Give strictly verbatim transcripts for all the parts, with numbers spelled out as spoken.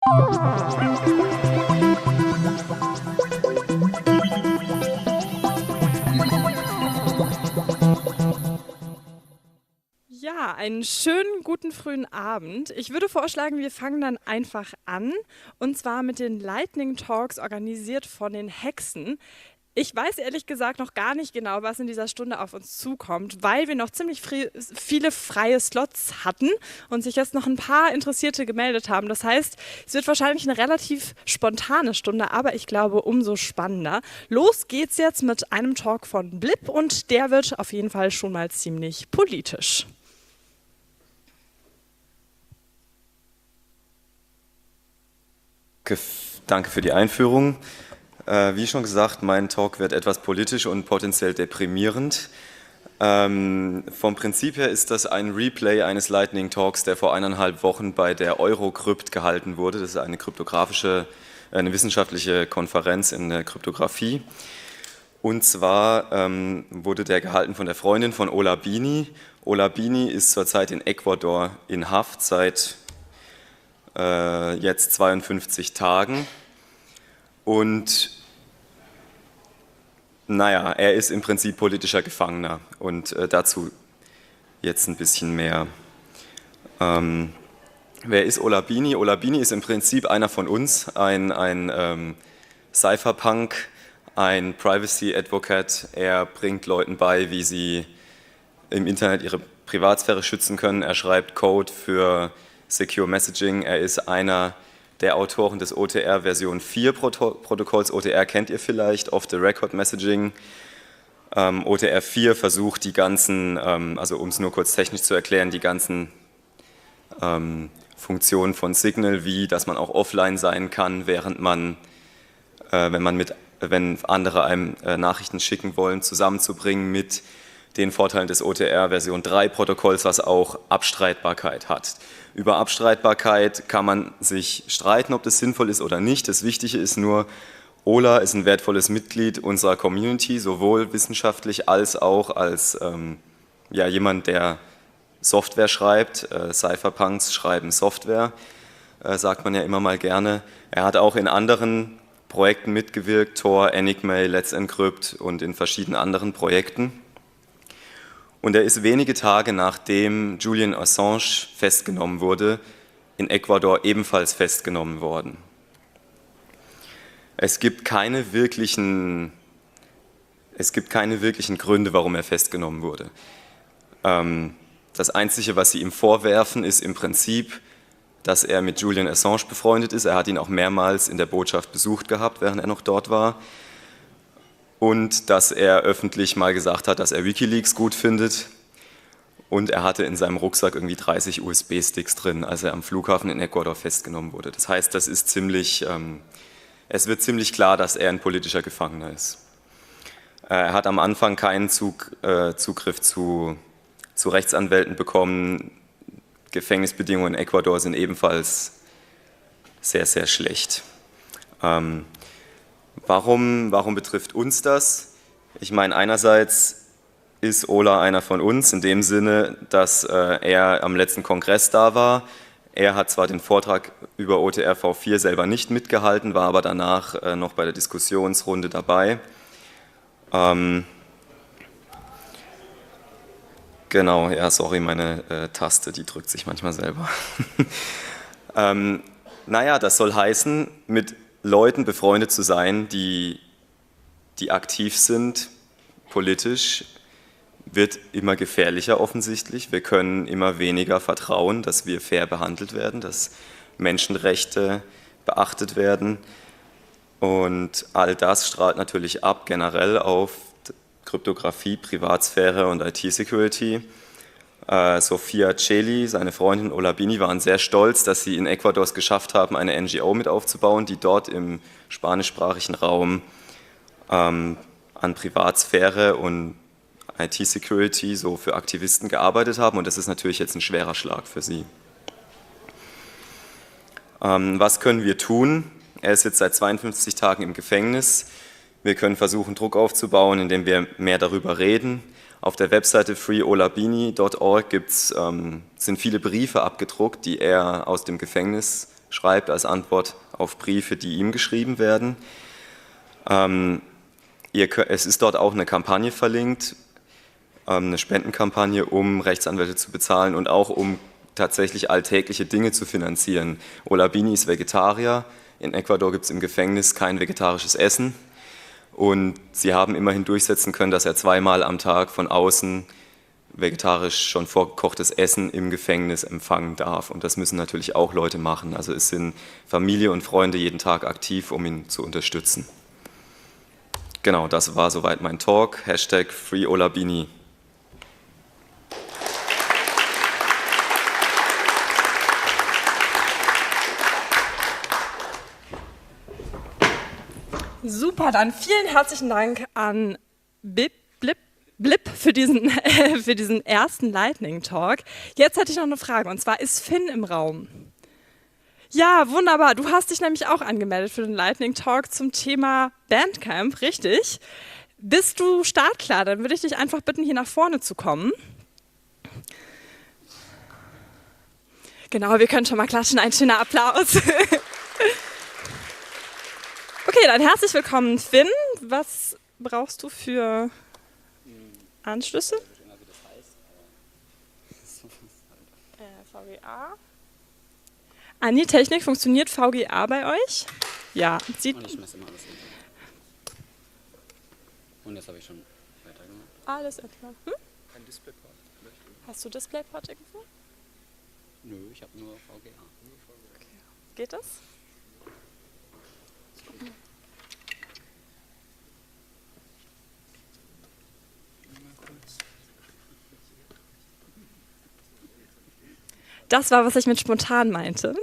Ja, einen schönen guten frühen Abend. Ich würde vorschlagen, wir fangen dann einfach an, und zwar mit den Lightning Talks, organisiert von den Hexen. Ich weiß ehrlich gesagt noch gar nicht genau, was in dieser Stunde auf uns zukommt, weil wir noch ziemlich fri- viele freie Slots hatten und sich jetzt noch ein paar Interessierte gemeldet haben. Das heißt, es wird wahrscheinlich eine relativ spontane Stunde, aber ich glaube, umso spannender. Los geht's jetzt mit einem Talk von Blip, und der wird auf jeden Fall schon mal ziemlich politisch. Danke für die Einführung. Äh, wie schon gesagt, mein Talk wird etwas politisch und potenziell deprimierend. Ähm, vom Prinzip her ist das ein Replay eines Lightning Talks, der vor eineinhalb Wochen bei der Eurocrypt gehalten wurde. Das ist eine kryptografische, eine wissenschaftliche Konferenz in der Kryptographie. Und zwar ähm, wurde der gehalten von der Freundin von Ola Bini. Ola Bini ist zurzeit in Ecuador in Haft seit äh, jetzt zweiundfünfzig Tagen. Und naja, er ist im Prinzip politischer Gefangener, und äh, dazu jetzt ein bisschen mehr. Ähm, wer ist Ola Bini? Ola Bini ist im Prinzip einer von uns, ein, ein ähm, Cypherpunk, ein Privacy Advocate. Er bringt Leuten bei, wie sie im Internet ihre Privatsphäre schützen können. Er schreibt Code für Secure Messaging. Er ist einer der Autoren des O T R Version vier Protokolls. O T R kennt ihr vielleicht, Off-the-Record-Messaging. Ähm, O T R vier versucht die ganzen, ähm, also um es nur kurz technisch zu erklären, die ganzen ähm, Funktionen von Signal, wie dass man auch offline sein kann, während man, äh, wenn man mit, wenn andere einem äh, Nachrichten schicken wollen, zusammenzubringen mit den Vorteilen des O T R Version drei Protokolls, was auch Abstreitbarkeit hat. Über Abstreitbarkeit kann man sich streiten, ob das sinnvoll ist oder nicht. Das Wichtige ist nur, Ola ist ein wertvolles Mitglied unserer Community, sowohl wissenschaftlich als auch als ähm, ja, jemand, der Software schreibt. Äh, Cypherpunks schreiben Software, äh, sagt man ja immer mal gerne. Er hat auch in anderen Projekten mitgewirkt, Tor, Enigma, Let's Encrypt und in verschiedenen anderen Projekten. Und er ist wenige Tage nachdem Julian Assange festgenommen wurde, in Ecuador ebenfalls festgenommen worden. Es gibt keine wirklichen, es gibt keine wirklichen Gründe, warum er festgenommen wurde. Das Einzige, was sie ihm vorwerfen, ist im Prinzip, dass er mit Julian Assange befreundet ist. Er hat ihn auch mehrmals in der Botschaft besucht gehabt, während er noch dort war. Und dass er öffentlich mal gesagt hat, dass er Wikileaks gut findet. Und er hatte in seinem Rucksack irgendwie dreißig U S B-Sticks drin, als er am Flughafen in Ecuador festgenommen wurde. Das heißt, das ist ziemlich, ähm, es wird ziemlich klar, dass er ein politischer Gefangener ist. Er hat am Anfang keinen Zug, äh, Zugriff zu, zu Rechtsanwälten bekommen. Gefängnisbedingungen in Ecuador sind ebenfalls sehr, sehr schlecht. Ähm, Warum, warum betrifft uns das? Ich meine, einerseits ist Ola einer von uns, in dem Sinne, dass äh, er am letzten Kongress da war. Er hat zwar den Vortrag über O T R V vier selber nicht mitgehalten, war aber danach äh, noch bei der Diskussionsrunde dabei. Ähm, genau, ja, sorry, meine äh, Taste, die drückt sich manchmal selber. ähm, naja, das soll heißen, mit Leuten befreundet zu sein, die, die aktiv sind, politisch, wird immer gefährlicher offensichtlich. Wir können immer weniger vertrauen, dass wir fair behandelt werden, dass Menschenrechte beachtet werden. Und all das strahlt natürlich ab generell auf Kryptographie, Privatsphäre und I T-Security. Äh, Sophia Celi, seine Freundin Ola Bini, waren sehr stolz, dass sie in Ecuador es geschafft haben, eine N G O mit aufzubauen, die dort im spanischsprachigen Raum ähm, an Privatsphäre und I T-Security so für Aktivisten gearbeitet haben. Und das ist natürlich jetzt ein schwerer Schlag für sie. Ähm, was können wir tun? Er ist jetzt seit zweiundfünfzig Tagen im Gefängnis. Wir können versuchen, Druck aufzubauen, indem wir mehr darüber reden. Auf der Webseite free ola bini punkt org gibt's, ähm, sind viele Briefe abgedruckt, die er aus dem Gefängnis schreibt als Antwort auf Briefe, die ihm geschrieben werden. Ähm, ihr, es ist dort auch eine Kampagne verlinkt, ähm, eine Spendenkampagne, um Rechtsanwälte zu bezahlen und auch um tatsächlich alltägliche Dinge zu finanzieren. Olabini ist Vegetarier, in Ecuador gibt es im Gefängnis kein vegetarisches Essen und sie haben immerhin durchsetzen können, dass er zweimal am Tag von außen vegetarisch schon vorgekochtes Essen im Gefängnis empfangen darf. Und das müssen natürlich auch Leute machen. Also es sind Familie und Freunde jeden Tag aktiv, um ihn zu unterstützen. Genau, das war soweit mein Talk. Hashtag Free Olabini. Super, dann vielen herzlichen Dank an Bip, Blip, Blip für diesen, äh, für diesen ersten Lightning Talk. Jetzt hätte ich noch eine Frage, und zwar ist Finn im Raum? Ja, wunderbar. Du hast dich nämlich auch angemeldet für den Lightning Talk zum Thema Bandcamp, richtig? Bist du startklar? Dann würde ich dich einfach bitten, hier nach vorne zu kommen. Genau, wir können schon mal klatschen. Ein schöner Applaus. Okay, dann herzlich willkommen, Finn. Was brauchst du für Anschlüsse? Äh, V G A. Anni, Technik, funktioniert V G A bei euch? Ja. Sieht Und ich schmeiße immer alles in. Und jetzt habe ich schon weitergemacht. alles etwa. Hm? Ein Displayport. Hast du Displayport irgendwo? Nö, ich habe nur V G A. Okay. Geht das? Das war, was ich mit spontan meinte.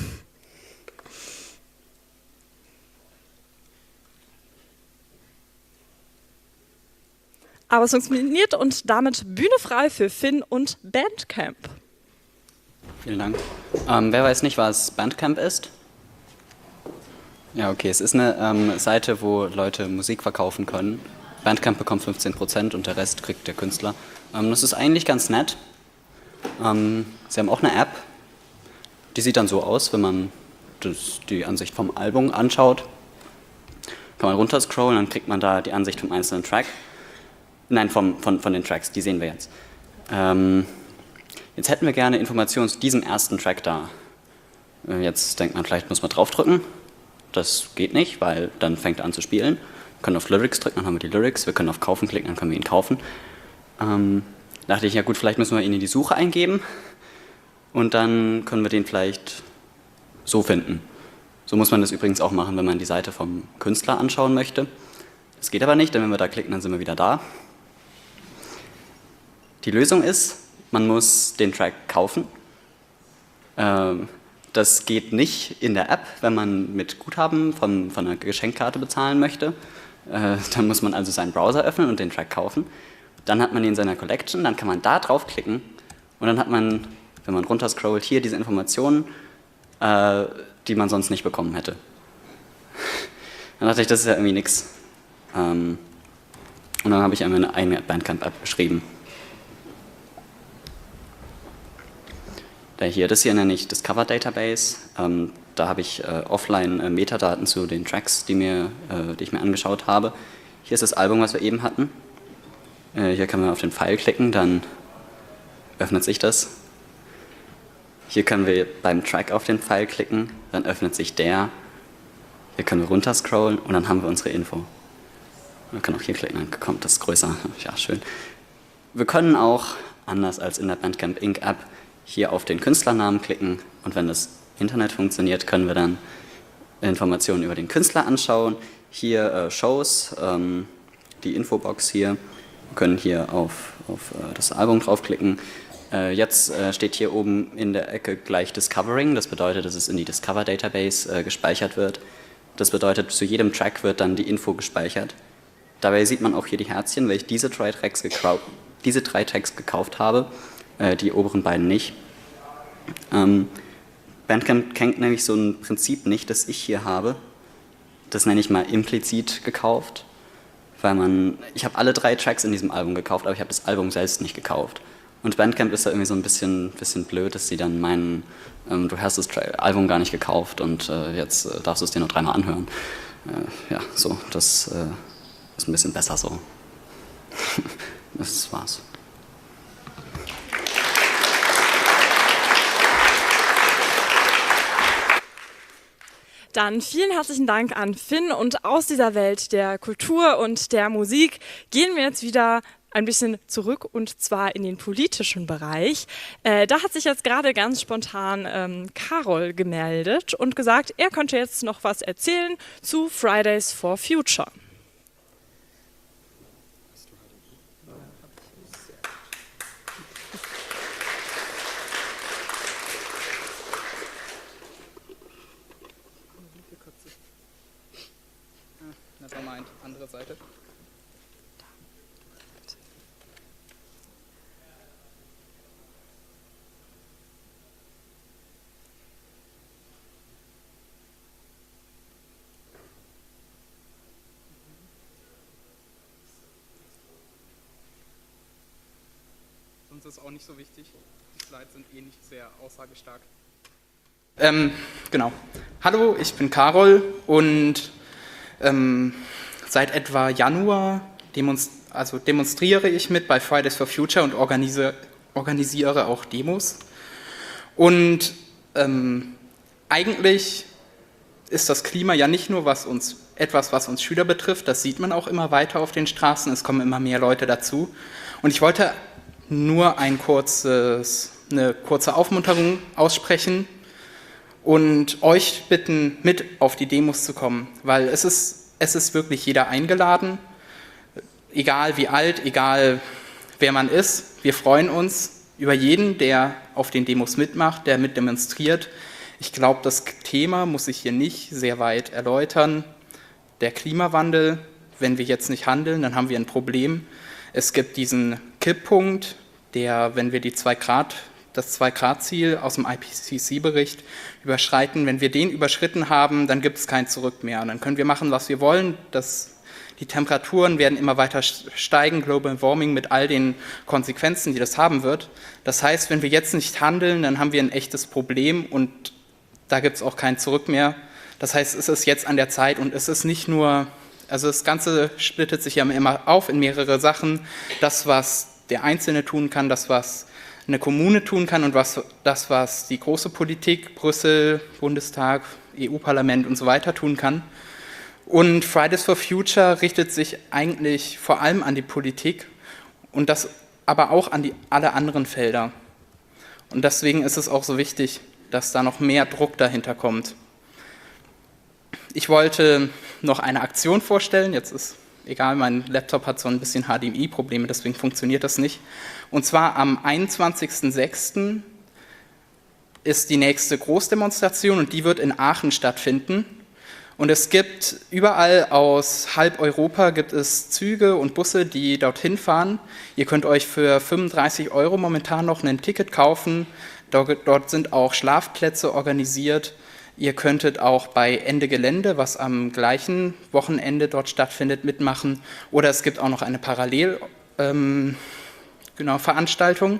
Aber es funktioniert und damit Bühne frei für Finn und Bandcamp. Vielen Dank. Ähm, wer weiß nicht, was Bandcamp ist? Ja, okay, es ist eine ähm, Seite, wo Leute Musik verkaufen können. Bandcamp bekommt fünfzehn Prozent und der Rest kriegt der Künstler. Ähm, das ist eigentlich ganz nett. Ähm, sie haben auch eine App, die sieht dann so aus, wenn man das, die Ansicht vom Album anschaut. Kann man runterscrollen, dann kriegt man da die Ansicht vom einzelnen Track. Nein, vom, von, von den Tracks, die sehen wir jetzt. Ähm, jetzt hätten wir gerne Informationen zu diesem ersten Track da. Äh, jetzt denkt man, vielleicht muss man draufdrücken. Das geht nicht, weil dann fängt er an zu spielen. Wir können auf Lyrics drücken, dann haben wir die Lyrics. Wir können auf Kaufen klicken, dann können wir ihn kaufen. Ähm, dachte ich, ja gut, vielleicht müssen wir ihn in die Suche eingeben und dann können wir den vielleicht so finden. So muss man das übrigens auch machen, wenn man die Seite vom Künstler anschauen möchte. Das geht aber nicht, denn wenn wir da klicken, dann sind wir wieder da. Die Lösung ist, man muss den Track kaufen. Ähm, das geht nicht in der App, wenn man mit Guthaben von, von einer Geschenkkarte bezahlen möchte. Äh, dann muss man also seinen Browser öffnen und den Track kaufen. Dann hat man ihn in seiner Collection, dann kann man da draufklicken und dann hat man, wenn man runterscrollt, hier diese Informationen, äh, die man sonst nicht bekommen hätte. Dann dachte ich, das ist ja irgendwie nix. Ähm, und dann habe ich einmal eine eigene Bandcamp-App geschrieben. Da hier, das hier nenne ich Discover Database. Ähm, da habe ich äh, offline äh, Metadaten zu den Tracks, die, mir, äh, die ich mir angeschaut habe. Hier ist das Album, was wir eben hatten. Hier kann man auf den Pfeil klicken, dann öffnet sich das. Hier können wir beim Track auf den Pfeil klicken, dann öffnet sich der. Hier können wir runterscrollen und dann haben wir unsere Info. Wir können auch hier klicken, dann kommt das größer. Ja, schön. Wir können auch, anders als in der Bandcamp Incorporated App, hier auf den Künstlernamen klicken und wenn das Internet funktioniert, können wir dann Informationen über den Künstler anschauen. Hier äh, Shows, ähm, die Infobox hier. Wir können hier auf, auf äh, das Album draufklicken. Äh, jetzt äh, steht hier oben in der Ecke gleich Discovering. Das bedeutet, dass es in die Discover Database äh, gespeichert wird. Das bedeutet, zu jedem Track wird dann die Info gespeichert. Dabei sieht man auch hier die Herzchen, weil ich diese drei Tracks, diese drei Tracks gekauft habe, äh, die oberen beiden nicht. Ähm, Bandcamp kennt nämlich so ein Prinzip nicht, das ich hier habe. Das nenne ich mal implizit gekauft. Weil man, ich habe alle drei Tracks in diesem Album gekauft, aber ich habe das Album selbst nicht gekauft. Und Bandcamp ist da irgendwie so ein bisschen, bisschen blöd, dass sie dann meinen, ähm, du hast das Tra- Album gar nicht gekauft und äh, jetzt äh, darfst du es dir nur dreimal anhören. Äh, ja, so, das äh, ist ein bisschen besser so. Das war's. Dann vielen herzlichen Dank an Finn, und aus dieser Welt der Kultur und der Musik gehen wir jetzt wieder ein bisschen zurück, und zwar in den politischen Bereich. Äh, da hat sich jetzt gerade ganz spontan ähm, Carol gemeldet und gesagt, er könnte jetzt noch was erzählen zu Fridays for Future. Nevermind, andere Seite. Sonst ist es auch nicht so wichtig. Die Slides sind eh nicht sehr aussagestark. Ähm, genau. Hallo, ich bin Carol und ähm, seit etwa Januar demonst- also demonstriere ich mit bei Fridays for Future und organisiere, organisiere auch Demos. Und ähm, eigentlich ist das Klima ja nicht nur was uns, etwas, was uns Schüler betrifft, das sieht man auch immer weiter auf den Straßen, es kommen immer mehr Leute dazu. Und ich wollte nur ein kurzes, eine kurze Aufmunterung aussprechen und euch bitten, mit auf die Demos zu kommen, weil es ist, es ist wirklich jeder eingeladen, egal wie alt, egal wer man ist. Wir freuen uns über jeden, der auf den Demos mitmacht, der mitdemonstriert. Ich glaube, das Thema muss ich hier nicht sehr weit erläutern. Der Klimawandel, wenn wir jetzt nicht handeln, dann haben wir ein Problem. Es gibt diesen Kipppunkt, der, wenn wir die zwei Grad, das zwei Grad Ziel aus dem I P C C-Bericht überschreiten, wenn wir den überschritten haben, dann gibt es kein Zurück mehr. Und dann können wir machen, was wir wollen. Das, die Temperaturen werden immer weiter steigen, Global Warming mit all den Konsequenzen, die das haben wird. Das heißt, wenn wir jetzt nicht handeln, dann haben wir ein echtes Problem und da gibt es auch kein Zurück mehr. Das heißt, es ist jetzt an der Zeit und es ist nicht nur, also das Ganze splittet sich ja immer auf in mehrere Sachen. Das, was der Einzelne tun kann, das, was eine Kommune tun kann und was, das, was die große Politik, Brüssel, Bundestag, E U-Parlament und so weiter tun kann. Und Fridays for Future richtet sich eigentlich vor allem an die Politik und das aber auch an die, alle anderen Felder. Und deswegen ist es auch so wichtig, dass da noch mehr Druck dahinter kommt. Ich wollte noch eine Aktion vorstellen, jetzt ist egal, mein Laptop hat so ein bisschen H D M I-Probleme, deswegen funktioniert das nicht. Und zwar am einundzwanzigsten sechsten ist die nächste Großdemonstration und die wird in Aachen stattfinden. Und es gibt überall aus halb Europa gibt es Züge und Busse, die dorthin fahren. Ihr könnt euch für fünfunddreißig Euro momentan noch ein Ticket kaufen. Dort sind auch Schlafplätze organisiert. Ihr könntet auch bei Ende Gelände, was am gleichen Wochenende dort stattfindet, mitmachen. Oder es gibt auch noch eine Parallel, ähm, genau, Veranstaltung.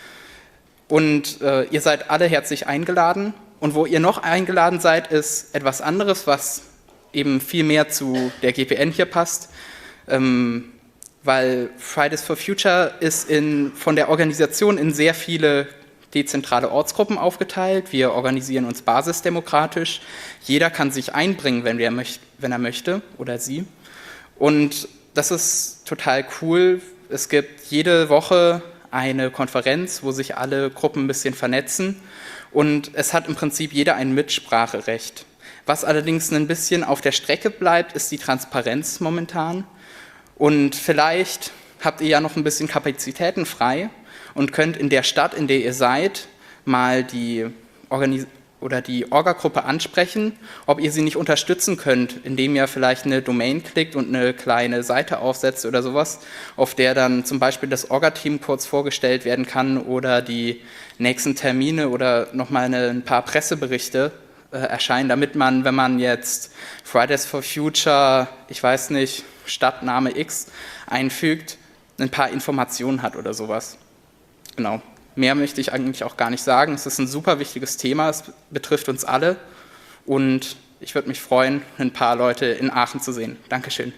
Und äh, ihr seid alle herzlich eingeladen. Und wo ihr noch eingeladen seid, ist etwas anderes, was eben viel mehr zu der G P N hier passt. Ähm, weil Fridays for Future ist in, von der Organisation in sehr viele dezentrale Ortsgruppen aufgeteilt. Wir organisieren uns basisdemokratisch. Jeder kann sich einbringen, wenn er, möcht, wenn er möchte oder sie. Und das ist total cool. Es gibt jede Woche eine Konferenz, wo sich alle Gruppen ein bisschen vernetzen. Und es hat im Prinzip jeder ein Mitspracherecht. Was allerdings ein bisschen auf der Strecke bleibt, ist die Transparenz momentan. Und vielleicht habt ihr ja noch ein bisschen Kapazitäten frei und könnt in der Stadt, in der ihr seid, mal die Organis- oder die Orga-Gruppe ansprechen, ob ihr sie nicht unterstützen könnt, indem ihr vielleicht eine Domain klickt und eine kleine Seite aufsetzt oder sowas, auf der dann zum Beispiel das Orga-Team kurz vorgestellt werden kann oder die nächsten Termine oder nochmal eine, ein paar Presseberichte äh, erscheinen, damit man, wenn man jetzt Fridays for Future, ich weiß nicht, Stadtname X einfügt, ein paar Informationen hat oder sowas. genau, mehr möchte ich eigentlich auch gar nicht sagen. Es ist ein super wichtiges Thema, es betrifft uns alle und ich würde mich freuen, ein paar Leute in Aachen zu sehen. Dankeschön.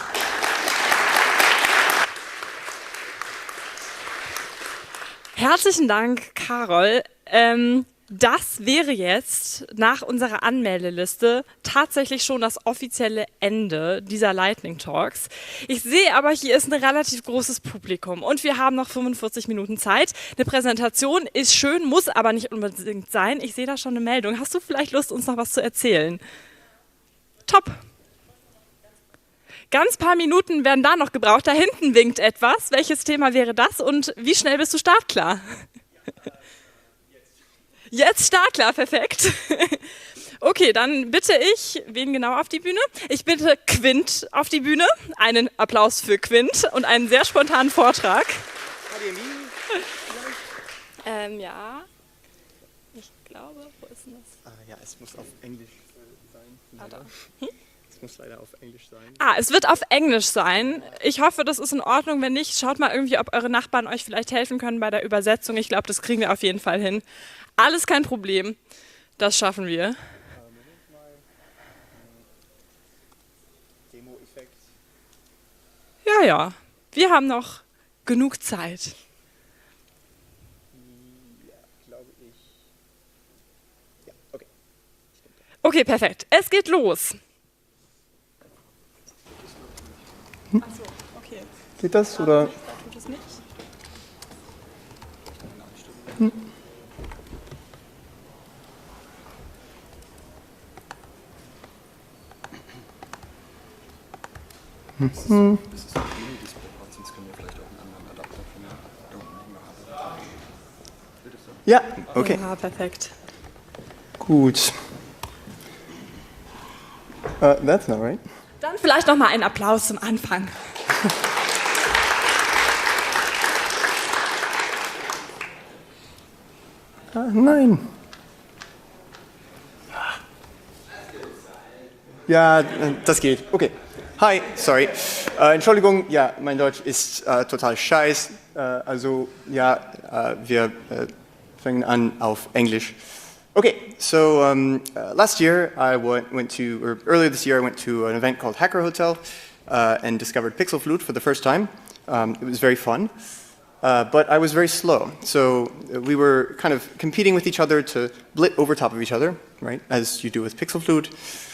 Herzlichen Dank, Carol. Ähm, das wäre jetzt nach unserer Anmeldeliste tatsächlich schon das offizielle Ende dieser Lightning Talks. Ich sehe aber, hier ist ein relativ großes Publikum und wir haben noch fünfundvierzig Minuten Zeit. Eine Präsentation ist schön, muss aber nicht unbedingt sein. Ich sehe da schon eine Meldung. Hast du vielleicht Lust, uns noch was zu erzählen? Top. Ganz paar Minuten werden da noch gebraucht. Da hinten winkt etwas. Welches Thema wäre das und wie schnell bist du startklar? Jetzt startklar, perfekt. Okay, dann bitte ich, wen genau auf die Bühne? Ich bitte Quint auf die Bühne. Einen Applaus für Quint und einen sehr spontanen Vortrag. ähm, ja, ich glaube, wo ist denn das? Ah, ja, es muss auf Englisch sein. Ah, da. Hm? Es muss leider auf Englisch sein. Ah, es wird auf Englisch sein. Ich hoffe, das ist in Ordnung. Wenn nicht, schaut mal irgendwie, ob eure Nachbarn euch vielleicht helfen können bei der Übersetzung. Ich glaube, das kriegen wir auf jeden Fall hin. Alles kein Problem. Das schaffen wir. Demo-Effekt. Ja, ja. Wir haben noch genug Zeit. Ja, glaube ich. Ja, okay. Okay, perfekt. Es geht los. Hm? Ach so, okay. Geht das oder? Tut es nicht? Hm. Hm. Hm. Das ist ein Mini-Display-Port, sonst können wir vielleicht auch einen anderen Adapter von da unten haben. Ja, okay. Ja, perfekt. Gut. Uh, that's not right. Dann vielleicht noch mal einen Applaus zum Anfang. Ah, nein. Ja, das geht. Okay. Hi, sorry. Äh, Entschuldigung, ja, mein Deutsch ist äh, total scheiß. Äh, also, ja, äh, wir äh, fangen an auf Englisch. Okay, so um, uh, last year I went, went to, or earlier this year I went to an event called Hacker Hotel uh, and discovered Pixel Flute for the first time. Um, it was very fun, uh, but I was very slow. So uh, we were kind of competing with each other to blit over top of each other, right, as you do with Pixel Flute.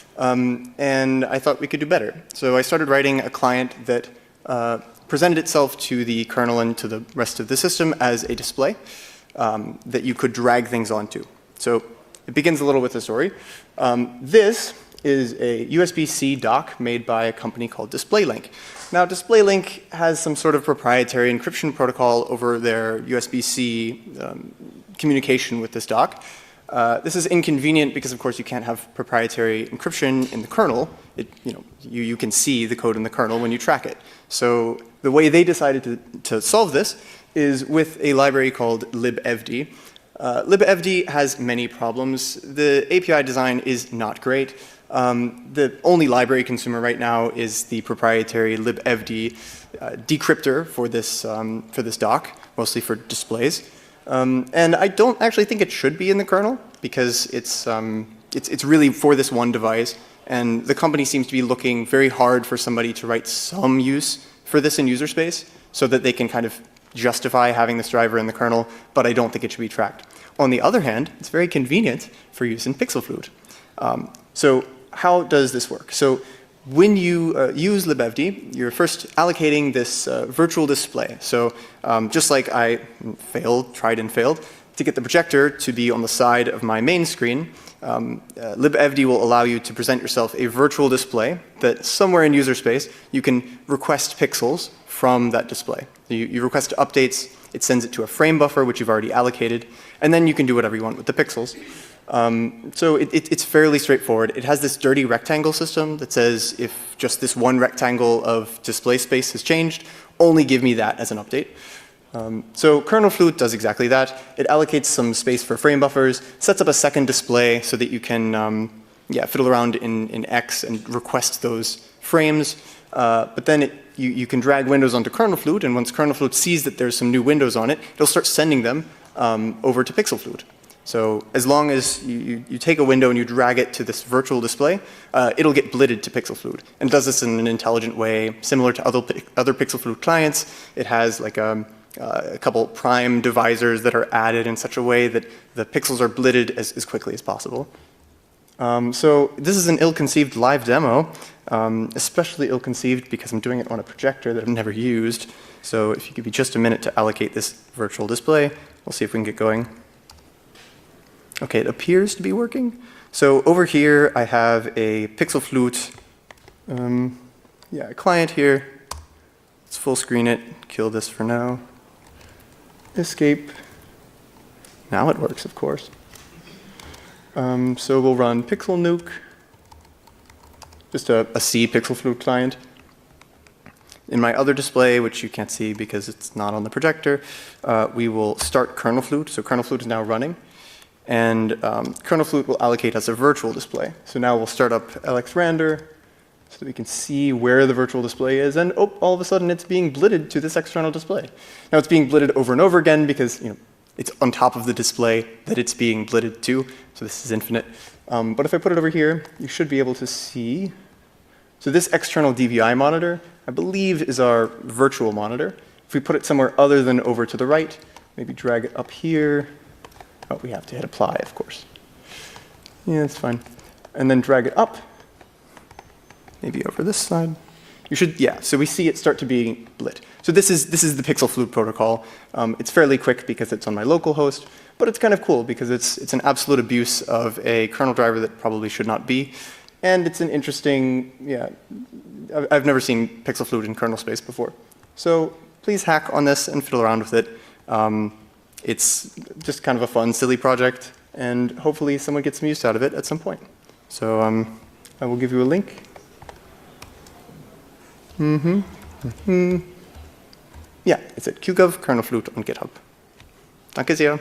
Um, and I thought we could do better. So I started writing a client that uh, presented itself to the kernel and to the rest of the system as a display um, that you could drag things onto. So it begins a little with a story. Um, this is a U S B C dock made by a company called DisplayLink. Now, DisplayLink has some sort of proprietary encryption protocol over their U S B C um, communication with this dock. Uh, this is inconvenient because, of course, you can't have proprietary encryption in the kernel. It, you, know, you, you can see the code in the kernel when you track it. So the way they decided to, to solve this is with a library called libevd. Uh, libevd has many problems. The A P I design is not great. Um, the only library consumer right now is the proprietary libevd uh, decryptor for this, um, for this dock, mostly for displays. Um, and I don't actually think it should be in the kernel because it's, um, it's, it's really for this one device. And the company seems to be looking very hard for somebody to write some use for this in user space so that they can kind of justify having this driver in the kernel, but I don't think it should be tracked. On the other hand, it's very convenient for use in Pixel Flute. Um, so how does this work? So when you uh, use libevd, you're first allocating this uh, virtual display. So um, just like I failed, tried and failed, to get the projector to be on the side of my main screen, um, uh, libevd will allow you to present yourself a virtual display that somewhere in user space you can request pixels from that display. You, you request updates, it sends it to a frame buffer, which you've already allocated, and then you can do whatever you want with the pixels. Um, so it, it, it's fairly straightforward. It has this dirty rectangle system that says if just this one rectangle of display space has changed, only give me that as an update. Um, so kernel Flute does exactly that. It allocates some space for frame buffers, sets up a second display so that you can um, yeah, fiddle around in, in X and request those frames. Uh, but then it, you, you can drag windows onto KernelFlute, and once KernelFlute sees that there's some new windows on it, it'll start sending them um, over to PixelFlute. So as long as you, you, you take a window and you drag it to this virtual display, uh, it'll get blitted to PixelFlute. And it does this in an intelligent way, similar to other, other PixelFlute clients. It has like a, uh, a couple prime divisors that are added in such a way that the pixels are blitted as, as quickly as possible. Um, so this is an ill-conceived live demo, um, especially ill-conceived because I'm doing it on a projector that I've never used. So if you give me just a minute to allocate this virtual display, we'll see if we can get going. Okay, it appears to be working. So over here, I have a PixelFlute, um, yeah, a client here. Let's full screen it, kill this for now. Escape. Now it works, of course. Um, so we'll run Pixel Nuke, just a, a C PixelFlute client. In my other display, which you can't see because it's not on the projector, uh, we will start KernelFlute. So KernelFlute is now running. And um, KernelFlute will allocate us a virtual display. So now we'll start up LXRander so that we can see where the virtual display is. And oh, all of a sudden it's being blitted to this external display. Now it's being blitted over and over again because you know, it's on top of the display that it's being blitted to. So this is infinite. Um, but if I put it over here, you should be able to see. So this external D V I monitor, I believe, is our virtual monitor. If we put it somewhere other than over to the right, maybe drag it up here. Oh, we have to hit apply, of course. Yeah, that's fine. And then drag it up, maybe over this side. You should, yeah, so we see it start to be blit. So this is, this is the PixelFlute protocol. Um, it's fairly quick because it's on my local host, but it's kind of cool because it's, it's an absolute abuse of a kernel driver that probably should not be. And it's an interesting, yeah, I've, I've never seen PixelFlute in kernel space before. So please hack on this and fiddle around with it. Um, It's just kind of a fun, silly project, and hopefully someone gets some use out of it at some point. So um, I will give you a link. Mm-hmm. Mm-hmm. Yeah, it's at QGov KernelFlute on GitHub. Danke sehr.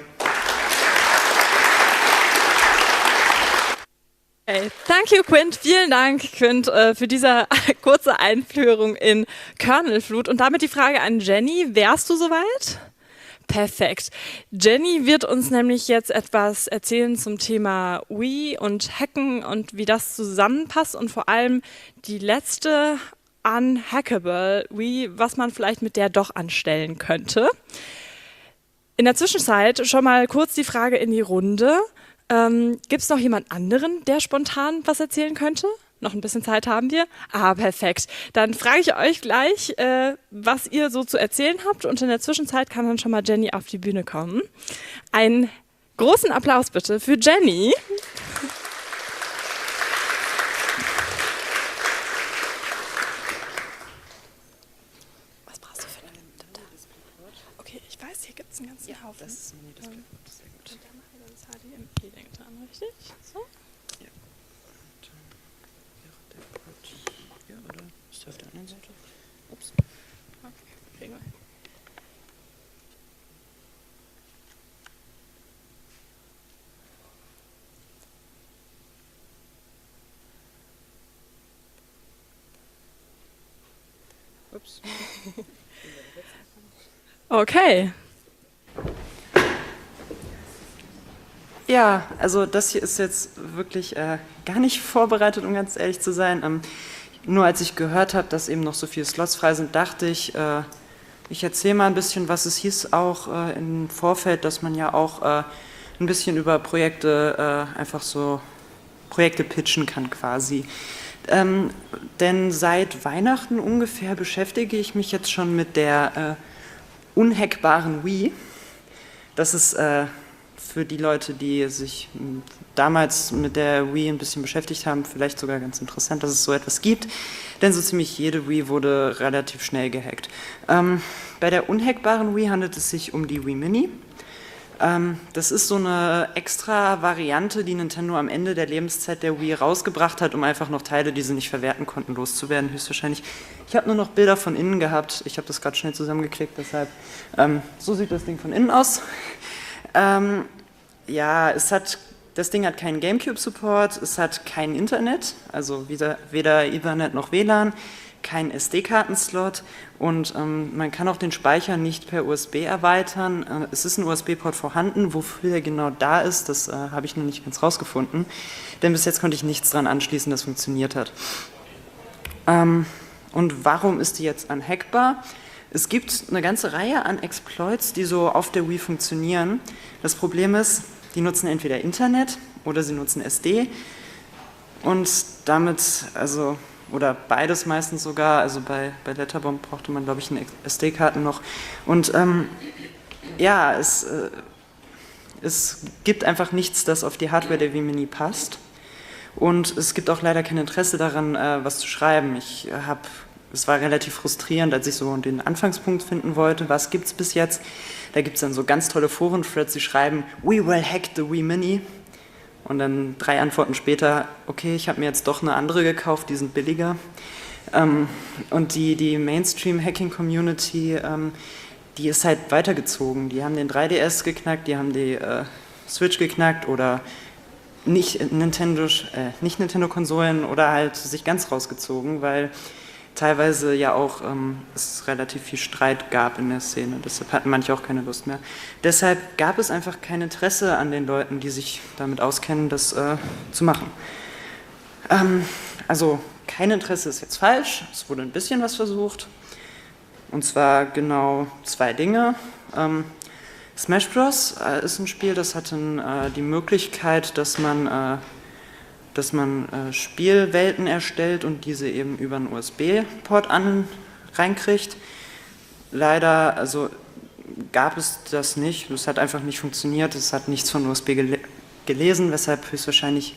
Okay, thank you, Quint. Vielen Dank, Quint, äh, für diese kurze Einführung in KernelFlute. Und damit die Frage an Jenny. Wärst du soweit? Perfekt. Jenny wird uns nämlich jetzt etwas erzählen zum Thema Wii und Hacken und wie das zusammenpasst und vor allem die letzte Unhackable Wii, was man vielleicht mit der doch anstellen könnte. In der Zwischenzeit schon mal kurz die Frage in die Runde. Ähm, gibt es noch jemand anderen, der spontan was erzählen könnte? Noch ein bisschen Zeit haben wir. Ah, perfekt. Dann frage ich euch gleich, äh, was ihr so zu erzählen habt. Und in der Zwischenzeit kann dann schon mal Jenny auf die Bühne kommen. Einen großen Applaus bitte für Jenny. Was brauchst du für eine Datei? Okay, ich weiß, hier gibt es einen ganzen ja, Haufen. Das ist mir das ähm, sehr gut. Und dann machen wir das H D M I-Link dran, richtig? So? Ja. Ja, oder? Ist der auf der anderen Seite? Ups. Okay, kriegen wir hin. Ups. Okay. Ja, also das hier ist jetzt wirklich äh, gar nicht vorbereitet, um ganz ehrlich zu sein. Ähm, nur als ich gehört habe, dass eben noch so viele Slots frei sind, dachte ich, äh, ich erzähle mal ein bisschen, was es hieß auch äh, im Vorfeld, dass man ja auch äh, ein bisschen über Projekte äh, einfach so Projekte pitchen kann quasi. Ähm, denn seit Weihnachten ungefähr beschäftige ich mich jetzt schon mit der äh, unhackbaren Wii. Das ist äh, für die Leute, die sich damals mit der Wii ein bisschen beschäftigt haben, vielleicht sogar ganz interessant, dass es so etwas gibt, denn so ziemlich jede Wii wurde relativ schnell gehackt. Ähm, bei der unhackbaren Wii handelt es sich um die Wii Mini. Ähm, das ist so eine extra Variante, die Nintendo am Ende der Lebenszeit der Wii rausgebracht hat, um einfach noch Teile, die sie nicht verwerten konnten, loszuwerden, höchstwahrscheinlich. Ich habe nur noch Bilder von innen gehabt, ich habe das gerade schnell zusammengeklickt, deshalb, ähm, so sieht das Ding von innen aus. Ähm, ja, es hat das Ding hat keinen GameCube-Support, es hat kein Internet, also weder, weder Ethernet noch W L A N, kein S D-Kartenslot und ähm, man kann auch den Speicher nicht per U S B erweitern. Äh, es ist ein U S B-Port vorhanden, wofür er genau da ist, das äh, habe ich noch nicht ganz rausgefunden, denn bis jetzt konnte ich nichts dran anschließen, das funktioniert hat. Ähm, und warum ist die jetzt unhackbar? Es gibt eine ganze Reihe an Exploits, die so auf der Wii funktionieren. Das Problem ist, die nutzen entweder Internet oder sie nutzen S D und damit, also, oder beides meistens sogar, also bei, bei Letterbomb brauchte man, glaube ich, eine S D-Karte noch. Und ähm, ja, es, äh, es gibt einfach nichts, das auf die Hardware der Wii Mini passt. Und es gibt auch leider kein Interesse daran, äh, was zu schreiben. Ich habe, es war relativ frustrierend, als ich so den Anfangspunkt finden wollte, was gibt es bis jetzt. Da gibt es dann so ganz tolle Foren-Threads, die schreiben, "We will hack the Wii Mini." Und dann drei Antworten später, okay, ich habe mir jetzt doch eine andere gekauft, die sind billiger. Ähm, und die, die Mainstream-Hacking-Community, ähm, die ist halt weitergezogen. Die haben den drei D S geknackt, die haben die äh, Switch geknackt oder nicht Nintendo, äh, nicht Nintendo-Konsolen oder halt sich ganz rausgezogen, weil teilweise ja auch ähm, es relativ viel Streit gab in der Szene, deshalb hatten manche auch keine Lust mehr. Deshalb gab es einfach kein Interesse an den Leuten, die sich damit auskennen, das äh, zu machen. Ähm, also kein Interesse ist jetzt falsch, es wurde ein bisschen was versucht, und zwar genau zwei Dinge. Ähm, Smash Bros. Äh, ist ein Spiel, das hatte äh, die Möglichkeit, dass man äh, dass man äh, Spielwelten erstellt und diese eben über einen U S B-Port an reinkriegt. Leider also gab es das nicht, es hat einfach nicht funktioniert, es hat nichts von U S B gele gelesen, weshalb höchstwahrscheinlich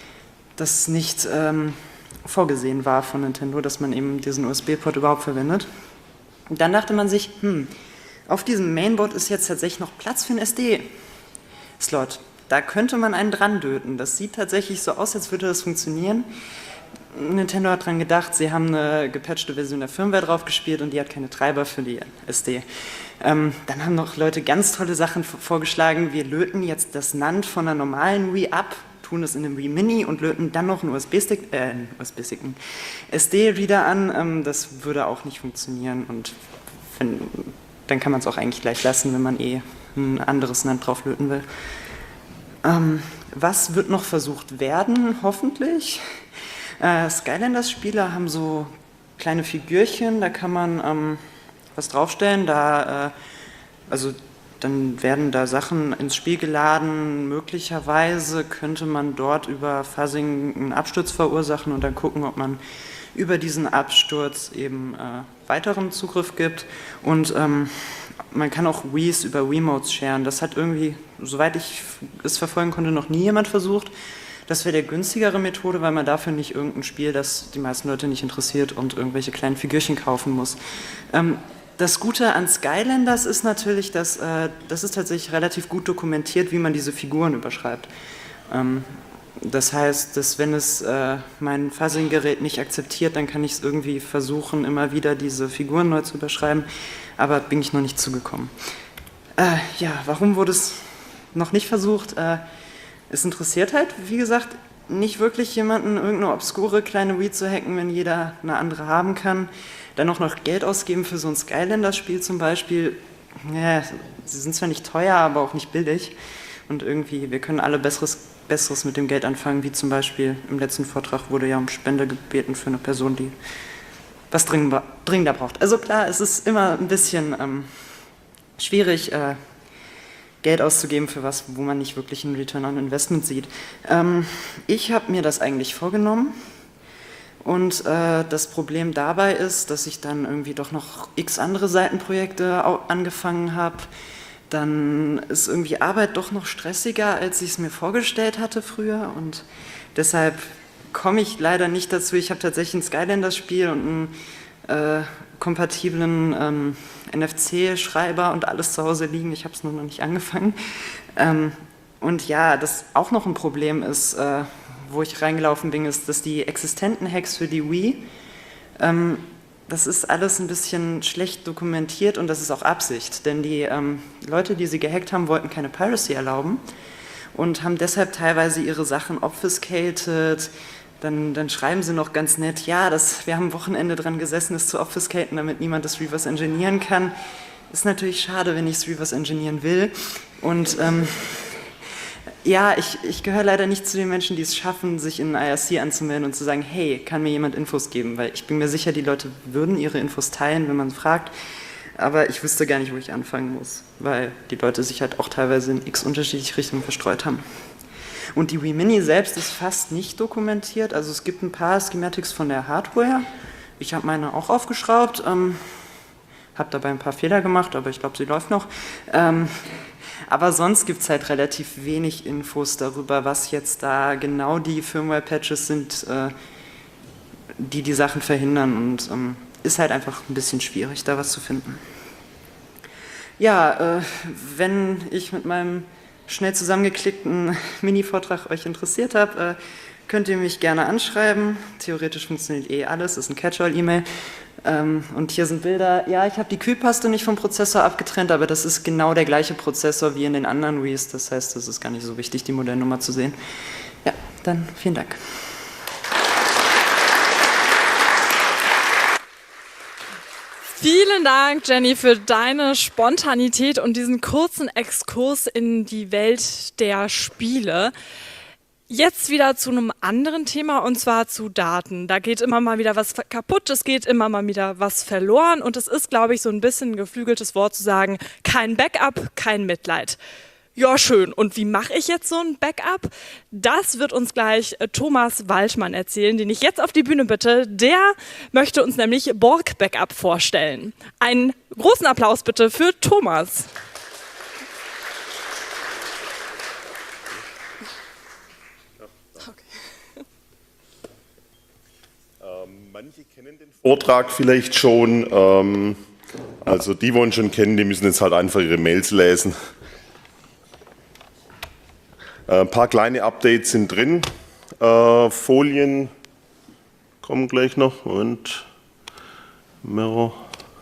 das nicht ähm, vorgesehen war von Nintendo, dass man eben diesen U S B-Port überhaupt verwendet. Und dann dachte man sich, hm, auf diesem Mainboard ist jetzt tatsächlich noch Platz für einen S D-Slot. Da könnte man einen dran döten. Das sieht tatsächlich so aus, als würde das funktionieren. Nintendo hat dran gedacht, sie haben eine gepatchte Version der Firmware drauf gespielt und die hat keine Treiber für die S D. Ähm, dann haben noch Leute ganz tolle Sachen vorgeschlagen. Wir löten jetzt das N A N D von einer normalen Wii ab, tun das in einem Wii Mini und löten dann noch einen U S B-Stick, äh, einen U S B-Stick, einen S D-Reader an. Ähm, das würde auch nicht funktionieren und wenn, dann kann man es auch eigentlich gleich lassen, wenn man eh ein anderes N A N D drauf löten will. Ähm, was wird noch versucht werden, hoffentlich? Äh, Skylanders-Spieler haben so kleine Figürchen, da kann man ähm, was draufstellen, da, äh, also dann werden da Sachen ins Spiel geladen, möglicherweise könnte man dort über Fuzzing einen Absturz verursachen und dann gucken, ob man über diesen Absturz eben äh, weiteren Zugriff gibt und ähm, man kann auch Wiis über Wiimotes sharen. Das hat irgendwie, soweit ich es verfolgen konnte, noch nie jemand versucht. Das wäre der günstigere Methode, weil man dafür nicht irgendein Spiel, das die meisten Leute nicht interessiert und irgendwelche kleinen Figürchen kaufen muss. Ähm, das Gute an Skylanders ist natürlich, dass äh, das ist tatsächlich relativ gut dokumentiert, wie man diese Figuren überschreibt. Ähm, Das heißt, dass wenn es äh, mein Fuzzing-Gerät nicht akzeptiert, dann kann ich es irgendwie versuchen, immer wieder diese Figuren neu zu überschreiben, aber bin ich noch nicht zugekommen. Äh, ja, warum wurde es noch nicht versucht? Äh, es interessiert halt, wie gesagt, nicht wirklich jemanden, irgendeine obskure kleine Wii zu hacken, wenn jeder eine andere haben kann. Dann auch noch Geld ausgeben für so ein Skylanders-Spiel zum Beispiel. Ja, sie sind zwar nicht teuer, aber auch nicht billig. Und irgendwie, wir können alle Besseres, Besseres mit dem Geld anfangen, wie zum Beispiel im letzten Vortrag wurde ja um Spende gebeten für eine Person, die was dringender, dringender braucht. Also klar, es ist immer ein bisschen ähm, schwierig, äh, Geld auszugeben für was, wo man nicht wirklich einen Return on Investment sieht. Ähm, ich habe mir das eigentlich vorgenommen und äh, das Problem dabei ist, dass ich dann irgendwie doch noch x andere Seitenprojekte angefangen habe. Dann ist irgendwie Arbeit doch noch stressiger, als ich es mir vorgestellt hatte früher und deshalb komme ich leider nicht dazu. Ich habe tatsächlich ein Skylanders-Spiel und einen äh, kompatiblen ähm, N F C-Schreiber und alles zu Hause liegen. Ich habe es nur noch nicht angefangen. Ähm, und ja, das auch noch ein Problem ist, äh, wo ich reingelaufen bin, ist, dass die existenten Hacks für die Wii, ähm, das ist alles ein bisschen schlecht dokumentiert und das ist auch Absicht, denn die ähm, Leute, die sie gehackt haben, wollten keine Piracy erlauben und haben deshalb teilweise ihre Sachen obfuscated. Dann, dann schreiben sie noch ganz nett, ja, das, wir haben am Wochenende dran gesessen, das zu obfuscaten, damit niemand das reverse engineeren kann. Ist natürlich schade, wenn ich es reverse engineeren will. Und ähm, ja, ich, ich gehöre leider nicht zu den Menschen, die es schaffen, sich in I R C anzumelden und zu sagen, hey, kann mir jemand Infos geben? Weil ich bin mir sicher, die Leute würden ihre Infos teilen, wenn man fragt. Aber ich wüsste gar nicht, wo ich anfangen muss, weil die Leute sich halt auch teilweise in x unterschiedliche Richtungen verstreut haben. Und die Wii Mini selbst ist fast nicht dokumentiert. Also es gibt ein paar Schematics von der Hardware. Ich habe meine auch aufgeschraubt, ähm, habe dabei ein paar Fehler gemacht, aber ich glaube, sie läuft noch. Ähm, Aber sonst gibt es halt relativ wenig Infos darüber, was jetzt da genau die Firmware-Patches sind, äh, die die Sachen verhindern, und ähm, ist halt einfach ein bisschen schwierig, da was zu finden. Ja, äh, wenn ich mit meinem schnell zusammengeklickten Mini-Vortrag euch interessiert habe, äh, könnt ihr mich gerne anschreiben. Theoretisch funktioniert eh alles, ist ein Catch-all-E-Mail. Ähm, und hier sind Bilder. Ja, ich habe die Kühlpaste nicht vom Prozessor abgetrennt, aber das ist genau der gleiche Prozessor wie in den anderen Wiis. Das heißt, es ist gar nicht so wichtig, die Modellnummer zu sehen. Ja, dann vielen Dank. Vielen Dank, Jenny, für deine Spontanität und diesen kurzen Exkurs in die Welt der Spiele. Jetzt wieder zu einem anderen Thema, und zwar zu Daten. Da geht immer mal wieder was kaputt, es geht immer mal wieder was verloren, und es ist, glaube ich, so ein bisschen ein geflügeltes Wort zu sagen, kein Backup, kein Mitleid. Ja, schön. Und wie mache ich jetzt so ein Backup? Das wird uns gleich Thomas Waldmann erzählen, den ich jetzt auf die Bühne bitte. Der möchte uns nämlich Borg Backup vorstellen. Einen großen Applaus bitte für Thomas. Manche kennen den Vortrag vielleicht schon, ähm, also die, die ihn schon kennen, die müssen jetzt halt einfach ihre Mails lesen. Äh, ein paar kleine Updates sind drin, äh, Folien kommen gleich noch, und Mirror.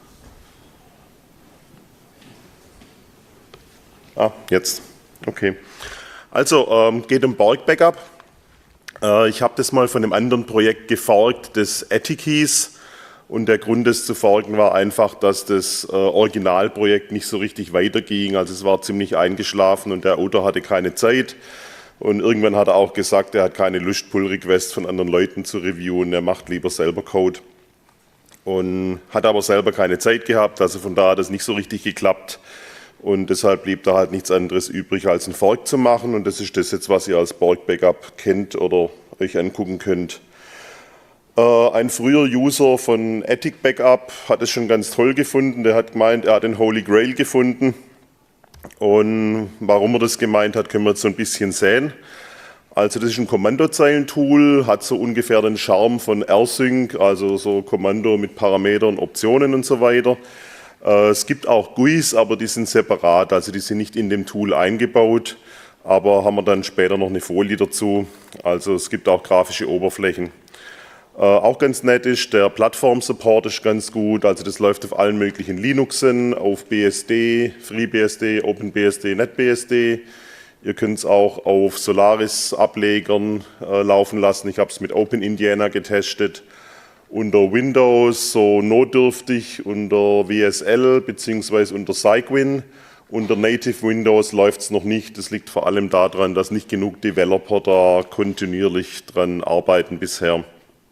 Ah, jetzt, okay. Also, ähm, geht um Borg Backup. Ich habe das mal von einem anderen Projekt geforkt, das Atticus, und der Grund, das zu forken, war einfach, dass das äh, Originalprojekt nicht so richtig weiterging. Also es war ziemlich eingeschlafen und der Autor hatte keine Zeit, und irgendwann hat er auch gesagt, er hat keine Lust, Pull-Requests von anderen Leuten zu reviewen, er macht lieber selber Code, und hat aber selber keine Zeit gehabt, also von daher hat es nicht so richtig geklappt. Und deshalb blieb da halt nichts anderes übrig, als einen Fork zu machen. Und das ist das jetzt, was ihr als Borg Backup kennt oder euch angucken könnt. Äh, ein früher User von Attic Backup hat es schon ganz toll gefunden. Der hat gemeint, er hat den Holy Grail gefunden. Und warum er das gemeint hat, können wir jetzt so ein bisschen sehen. Also das ist ein Kommandozeilentool, hat so ungefähr den Charme von rsync, also so Kommando mit Parametern, Optionen und so weiter. Es gibt auch G U Is, aber die sind separat, also die sind nicht in dem Tool eingebaut, aber haben wir dann später noch eine Folie dazu. Also es gibt auch grafische Oberflächen. Äh, auch ganz nett ist, der Plattform-Support ist ganz gut, also das läuft auf allen möglichen Linuxen, auf B S D, FreeBSD, OpenBSD, NetBSD. Ihr könnt es auch auf Solaris-Ablegern äh, laufen lassen. Ich habe es mit OpenIndiana getestet. Unter Windows so notdürftig, unter W S L bzw. unter Cygwin. Unter Native Windows läuft es noch nicht. Das liegt vor allem daran, dass nicht genug Developer da kontinuierlich dran arbeiten bisher.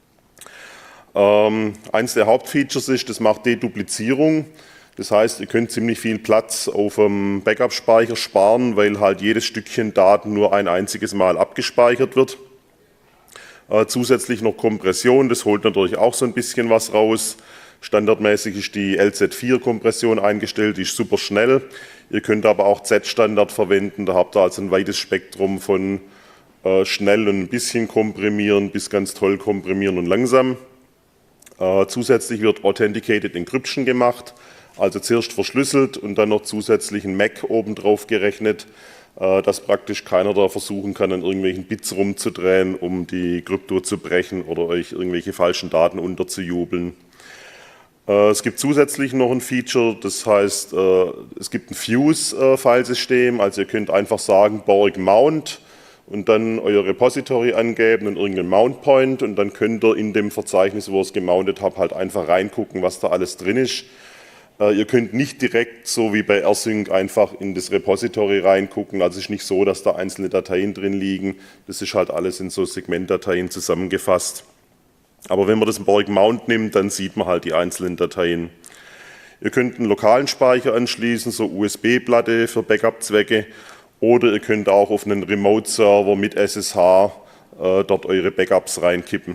Ähm, eins der Hauptfeatures ist, das macht Deduplizierung. Das heißt, ihr könnt ziemlich viel Platz auf dem Backup-Speicher sparen, weil halt jedes Stückchen Daten nur ein einziges Mal abgespeichert wird. Äh, zusätzlich noch Kompression, das holt natürlich auch so ein bisschen was raus. Standardmäßig ist die L Z vier Kompression eingestellt, die ist super schnell. Ihr könnt aber auch Z-Standard verwenden, da habt ihr also ein weites Spektrum von äh, schnell und ein bisschen komprimieren bis ganz toll komprimieren und langsam. Äh, zusätzlich wird Authenticated Encryption gemacht, also zuerst verschlüsselt und dann noch zusätzlich ein M A C obendrauf gerechnet, dass praktisch keiner da versuchen kann, an irgendwelchen Bits rumzudrehen, um die Krypto zu brechen oder euch irgendwelche falschen Daten unterzujubeln. Es gibt zusätzlich noch ein Feature, das heißt, es gibt ein Fuse-Filesystem, also ihr könnt einfach sagen Borg Mount und dann euer Repository angeben und irgendeinen Mount Point und dann könnt ihr in dem Verzeichnis, wo ihr es gemountet habt, halt einfach reingucken, was da alles drin ist. Ihr könnt nicht direkt, so wie bei rsync, einfach in das Repository reingucken, also es ist nicht so, dass da einzelne Dateien drin liegen, das ist halt alles in so Segmentdateien zusammengefasst. Aber wenn man das Borg Mount nimmt, dann sieht man halt die einzelnen Dateien. Ihr könnt einen lokalen Speicher anschließen, so U S B-Platte für Backup-Zwecke, oder ihr könnt auch auf einen Remote-Server mit S S H äh, dort eure Backups reinkippen.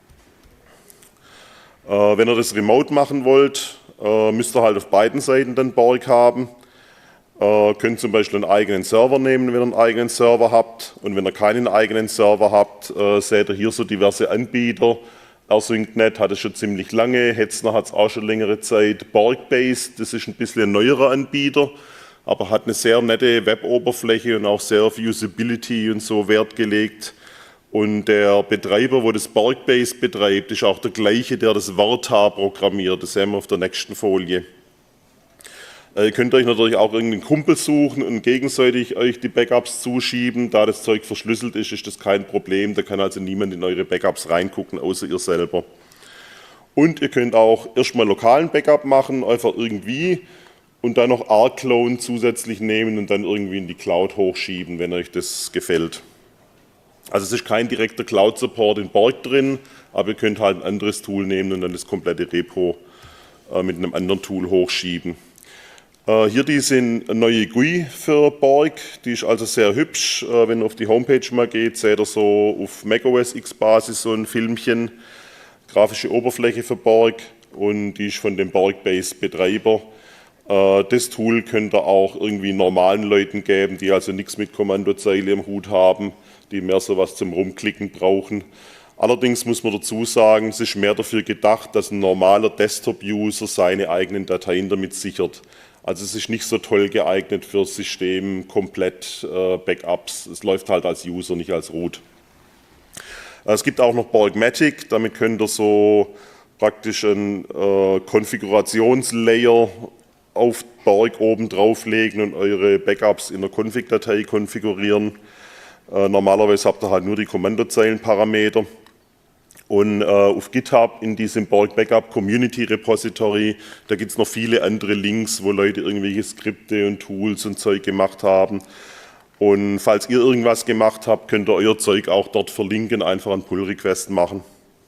Äh, wenn ihr das remote machen wollt, äh, müsst ihr halt auf beiden Seiten dann Borg haben. Äh, könnt zum Beispiel einen eigenen Server nehmen, wenn ihr einen eigenen Server habt. Und wenn ihr keinen eigenen Server habt, äh, seht ihr hier so diverse Anbieter. rsync punkt net hat es schon ziemlich lange, Hetzner hat es auch schon längere Zeit. Borgbase, das ist ein bisschen ein neuerer Anbieter, aber hat eine sehr nette Web-Oberfläche und auch sehr auf Usability und so Wert gelegt. Und der Betreiber, wo das Borgbase betreibt, ist auch der gleiche, der das Warta programmiert. Das sehen wir auf der nächsten Folie. Ihr könnt euch natürlich auch irgendeinen Kumpel suchen und gegenseitig euch die Backups zuschieben. Da das Zeug verschlüsselt ist, ist das kein Problem. Da kann also niemand in eure Backups reingucken, außer ihr selber. Und ihr könnt auch erstmal lokalen Backup machen, einfach irgendwie, und dann noch rclone zusätzlich nehmen und dann irgendwie in die Cloud hochschieben, wenn euch das gefällt. Also es ist kein direkter Cloud-Support in Borg drin, aber ihr könnt halt ein anderes Tool nehmen und dann das komplette Repo äh, mit einem anderen Tool hochschieben. Hier die sind eine neue G U I für Borg, die ist also sehr hübsch. Wenn ihr auf die Homepage mal geht, seht ihr so auf macOS X-Basis so ein Filmchen, grafische Oberfläche für Borg, und die ist von dem Borgbase-Betreiber. Das Tool könnt ihr auch irgendwie normalen Leuten geben, die also nichts mit Kommandozeile im Hut haben, die mehr so was zum Rumklicken brauchen. Allerdings muss man dazu sagen, es ist mehr dafür gedacht, dass ein normaler Desktop-User seine eigenen Dateien damit sichert. Also es ist nicht so toll geeignet für das System komplett äh, Backups. Es läuft halt als User, nicht als Root. Es gibt auch noch Borgmatic, damit könnt ihr so praktisch einen äh, Konfigurationslayer auf Borg oben drauflegen und eure Backups in der Config-Datei konfigurieren. Äh, normalerweise habt ihr halt nur die Kommandozeilenparameter. Und äh, auf GitHub in diesem Borg Backup Community Repository, da gibt es noch viele andere Links, wo Leute irgendwelche Skripte und Tools und Zeug gemacht haben. Und falls ihr irgendwas gemacht habt, könnt ihr euer Zeug auch dort verlinken, einfach einen Pull-Request machen.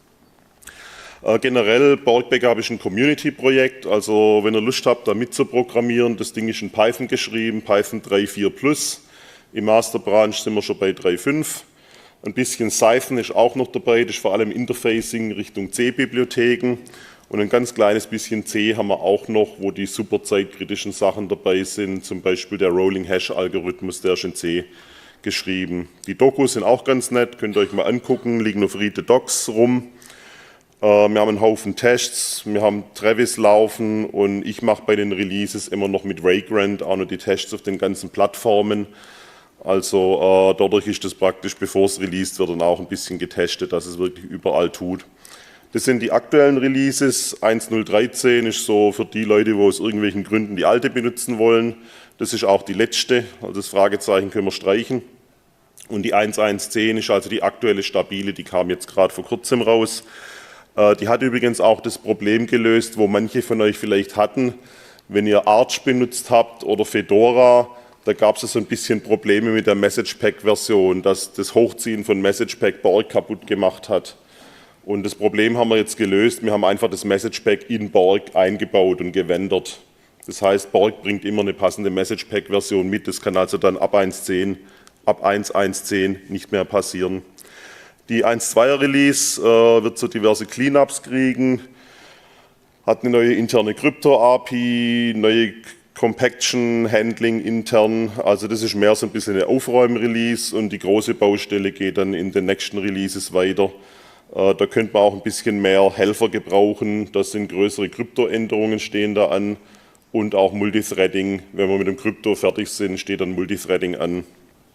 Äh, generell, Borg Backup ist ein Community-Projekt, also wenn ihr Lust habt, da mitzuprogrammieren, das Ding ist in Python geschrieben, Python drei Punkt vier plus. Im Master Branch sind wir schon bei drei Punkt fünf. Ein bisschen Cython ist auch noch dabei, das ist vor allem Interfacing Richtung C-Bibliotheken. Und ein ganz kleines bisschen C haben wir auch noch, wo die super zeitkritischen Sachen dabei sind, zum Beispiel der Rolling Hash Algorithmus, der ist in C geschrieben. Die Dokus sind auch ganz nett, könnt ihr euch mal angucken, liegen auf Read the Docs rum. Wir haben einen Haufen Tests, wir haben Travis laufen und ich mache bei den Releases immer noch mit Vagrant auch noch die Tests auf den ganzen Plattformen. Also äh, dadurch ist das praktisch, bevor es released wird, dann auch ein bisschen getestet, dass es wirklich überall tut. Das sind die aktuellen Releases. eins Punkt null dreizehn ist so für die Leute, die aus irgendwelchen Gründen die alte benutzen wollen. Das ist auch die letzte, also das Fragezeichen können wir streichen. Und die eins Punkt eins zehn ist also die aktuelle stabile, die kam jetzt gerade vor kurzem raus. Äh, die hat übrigens auch das Problem gelöst, wo manche von euch vielleicht hatten, wenn ihr Arch benutzt habt oder Fedora. Da gab es so ein bisschen Probleme mit der Message Pack-Version, dass das Hochziehen von Message Pack Borg kaputt gemacht hat. Und das Problem haben wir jetzt gelöst. Wir haben einfach das Message Pack in Borg eingebaut und gewendert. Das heißt, Borg bringt immer eine passende Message Pack-Version mit. Das kann also dann ab eins Punkt zehn, ab eins Punkt eins zehn nicht mehr passieren. Die eins Punkt zweier Release äh, wird so diverse Cleanups kriegen, hat eine neue interne Krypto-A P I, neue Compaction, Handling intern, also das ist mehr so ein bisschen eine Aufräumen-Release und die große Baustelle geht dann in den nächsten Releases weiter. Äh, da könnte man auch ein bisschen mehr Helfer gebrauchen, da sind größere Krypto-Änderungen stehen da an und auch Multithreading, wenn wir mit dem Krypto fertig sind, steht dann Multithreading an.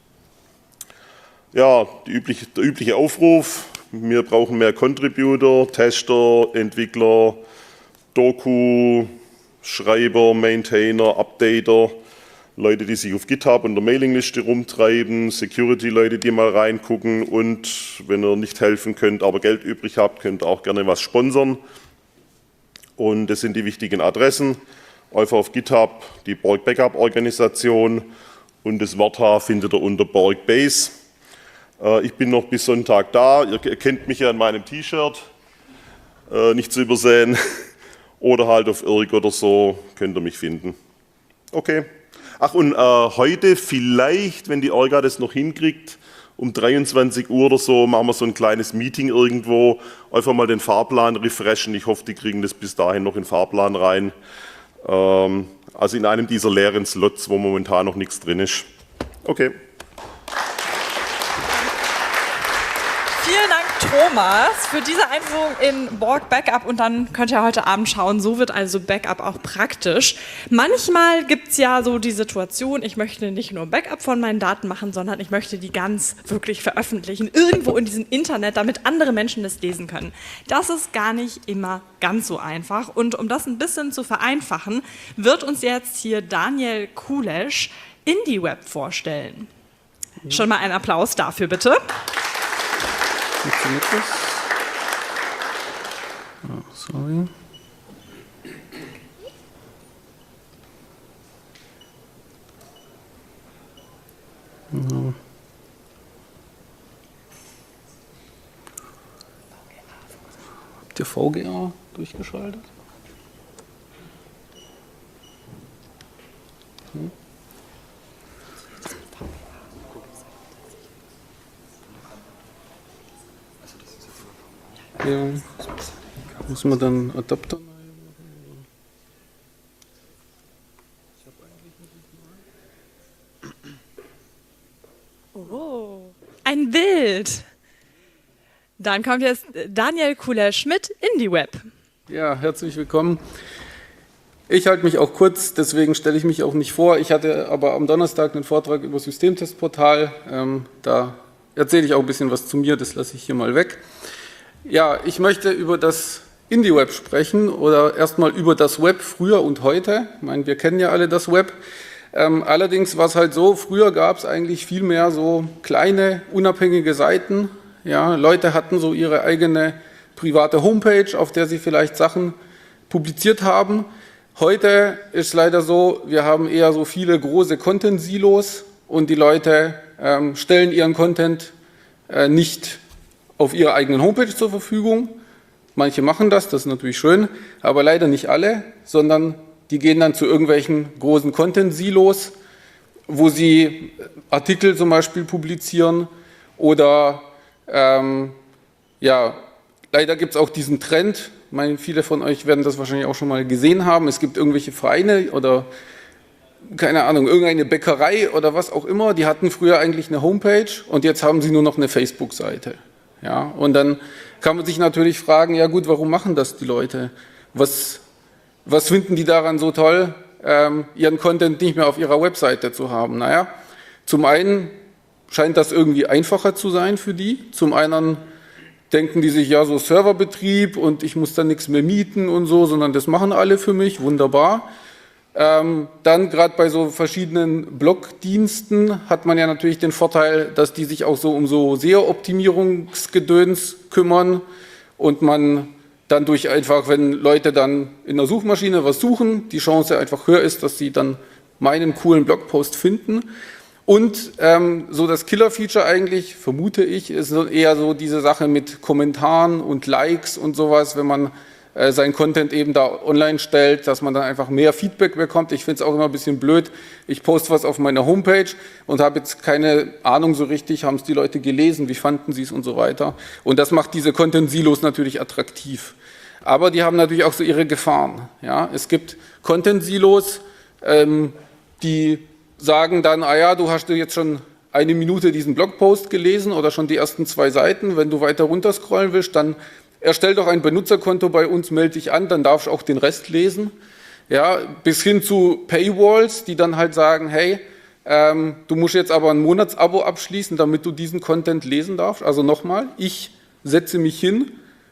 Ja, die übliche, der übliche Aufruf, wir brauchen mehr Contributor, Tester, Entwickler, Doku, Schreiber, Maintainer, Updater, Leute, die sich auf GitHub und der Mailingliste rumtreiben, Security-Leute, die mal reingucken und wenn ihr nicht helfen könnt, aber Geld übrig habt, könnt ihr auch gerne was sponsern. Und das sind die wichtigen Adressen. Einfach auf GitHub die Borg Backup Organisation und das Wörter findet ihr unter Borg Base. Äh, ich bin noch bis Sonntag da. Ihr kennt mich ja in meinem T-Shirt, äh, nicht zu übersehen. Oder halt auf Irg oder so könnt ihr mich finden. Okay. Ach, und äh, heute vielleicht, wenn die Orga das noch hinkriegt, um dreiundzwanzig Uhr oder so, machen wir so ein kleines Meeting irgendwo, einfach mal den Fahrplan refreshen. Ich hoffe, die kriegen das bis dahin noch in den Fahrplan rein. Ähm, also in einem dieser leeren Slots, wo momentan noch nichts drin ist. Okay. Vielen Dank, Thomas, für diese Einführung in Borg Backup und dann könnt ihr heute Abend schauen, so wird also Backup auch praktisch. Manchmal gibt es ja so die Situation, ich möchte nicht nur Backup von meinen Daten machen, sondern ich möchte die ganz wirklich veröffentlichen, irgendwo in diesem Internet, damit andere Menschen das lesen können. Das ist gar nicht immer ganz so einfach und um das ein bisschen zu vereinfachen, wird uns jetzt hier Daniel Kulesch IndieWeb vorstellen. Schon mal einen Applaus dafür, bitte. Funktioniert das? Oh, sorry. No. Habt ihr V G A durchgeschaltet? Hm? Ja, muss man dann Adapter machen? Oh, ein Bild. Dann kommt jetzt Daniel Kulesch mit IndieWeb. Ja, herzlich willkommen. Ich halte mich auch kurz, deswegen stelle ich mich auch nicht vor. Ich hatte aber am Donnerstag einen Vortrag über Systemtestportal. Ähm, da erzähle ich auch ein bisschen was zu mir, das lasse ich hier mal weg. Ja, ich möchte über das IndieWeb sprechen oder erstmal über das Web früher und heute. Ich meine, wir kennen ja alle das Web. Ähm, allerdings war es halt so, früher gab es eigentlich viel mehr so kleine, unabhängige Seiten. Ja, Leute hatten so ihre eigene private Homepage, auf der sie vielleicht Sachen publiziert haben. Heute ist leider so, wir haben eher so viele große Content-Silos und die Leute ähm, stellen ihren Content äh, nicht auf ihrer eigenen Homepage zur Verfügung. Manche machen das, das ist natürlich schön, aber leider nicht alle, sondern die gehen dann zu irgendwelchen großen Content-Silos, wo sie Artikel zum Beispiel publizieren oder ähm, ja, leider gibt es auch diesen Trend, ich meine, viele von euch werden das wahrscheinlich auch schon mal gesehen haben, es gibt irgendwelche Vereine oder keine Ahnung, irgendeine Bäckerei oder was auch immer, die hatten früher eigentlich eine Homepage und jetzt haben sie nur noch eine Facebook-Seite. Ja, und dann kann man sich natürlich fragen, ja gut, warum machen das die Leute? Was, was finden die daran so toll, ähm, ihren Content nicht mehr auf ihrer Webseite zu haben? Naja, zum einen scheint das irgendwie einfacher zu sein für die, zum anderen denken die sich, ja so Serverbetrieb und ich muss dann nichts mehr mieten und so, sondern das machen alle für mich, wunderbar. Ähm, dann gerade bei so verschiedenen Blogdiensten hat man ja natürlich den Vorteil, dass die sich auch so um so S E O-Optimierungsgedöns kümmern und man dann durch einfach, wenn Leute dann in der Suchmaschine was suchen, die Chance einfach höher ist, dass sie dann meinen coolen Blogpost finden. Und ähm, so das Killer-Feature eigentlich, vermute ich, ist eher so diese Sache mit Kommentaren und Likes und sowas, wenn man äh, seinen Content eben da online stellt, dass man dann einfach mehr Feedback bekommt. Ich finde es auch immer ein bisschen blöd, ich poste was auf meiner Homepage und habe jetzt keine Ahnung so richtig, haben es die Leute gelesen, wie fanden sie es und so weiter. Und das macht diese Content-Silos natürlich attraktiv. Aber die haben natürlich auch so ihre Gefahren. Ja? Es gibt Content-Silos, ähm, die sagen dann, ah ja, du hast jetzt schon eine Minute diesen Blogpost gelesen oder schon die ersten zwei Seiten. Wenn du weiter runter scrollen willst, dann erstell doch ein Benutzerkonto bei uns, melde dich an, dann darfst du auch den Rest lesen. Ja, bis hin zu Paywalls, die dann halt sagen, hey, ähm, du musst jetzt aber ein Monatsabo abschließen, damit du diesen Content lesen darfst. Also nochmal, ich setze mich hin,